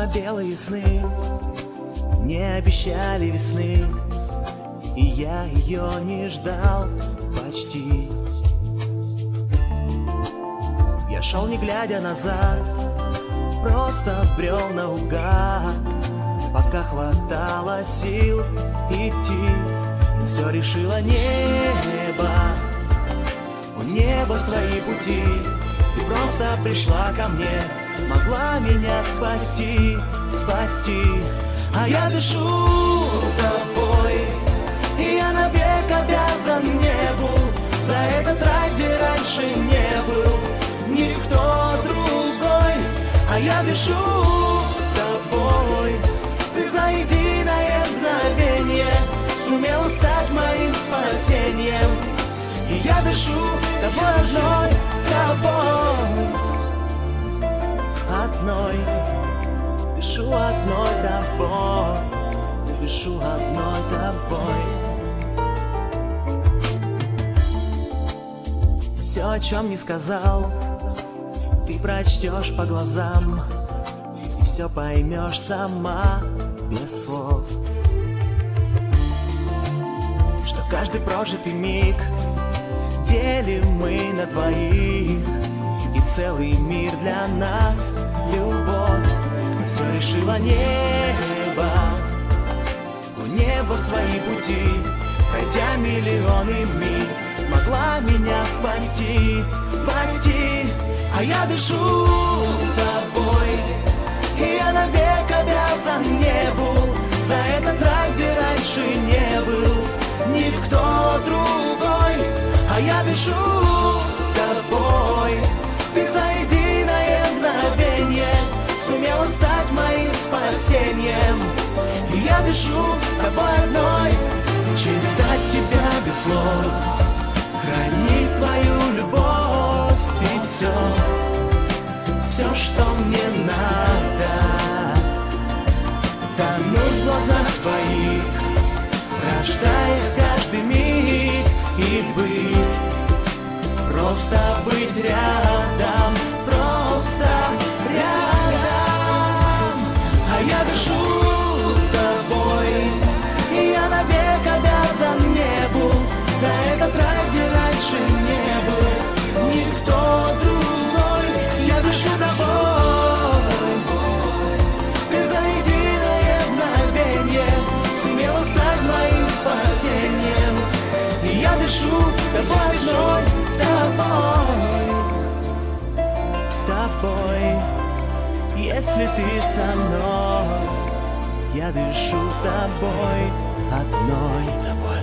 белые сны не обещали весны, и я ее не ждал почти. Я шел не глядя назад, просто брел наугад, пока хватало сил идти. Но все решило небо, у неба свои пути. Ты просто пришла ко мне, смогла меня спасти, спасти. А я дышу тобой, и я навек обязан небу за этот рай, где раньше не был никто другой. А я дышу тобой, ты за единое мгновение сумела стать моим спасением. И я дышу тобой одной, тобой одной, дышу одной тобой, дышу одной тобой. Все, о чем не сказал, ты прочтешь по глазам, и все поймешь сама без слов. Что каждый прожитый миг делим мы на двоих, и целый мир для нас любовь. Но все решило небо, у неба свои пути. Пройдя миллионы миль, смогла меня спасти, спасти. А я дышу тобой, и я навек обязан небу за этот рай, где раньше не был никто другой. А я дышу тобой, ты за единое мгновение сумела стать моим спасением. И я дышу тобой одной, читать тебя без слов, хранить твою любовь. Ты все, все, что мне надо, тонуть в глазах твоих, рождаясь каждый миг, и быть, просто быть рядом, просто рядом. А я дышу тобой, и я навек обязан небу за этот рай, где раньше не был никто другой. Я дышу тобой, ты за единое мгновение сумела стать моим спасением. И я дышу тобой, ноль, тобой, тобой. Если ты со мной, я дышу тобой одной, тобой.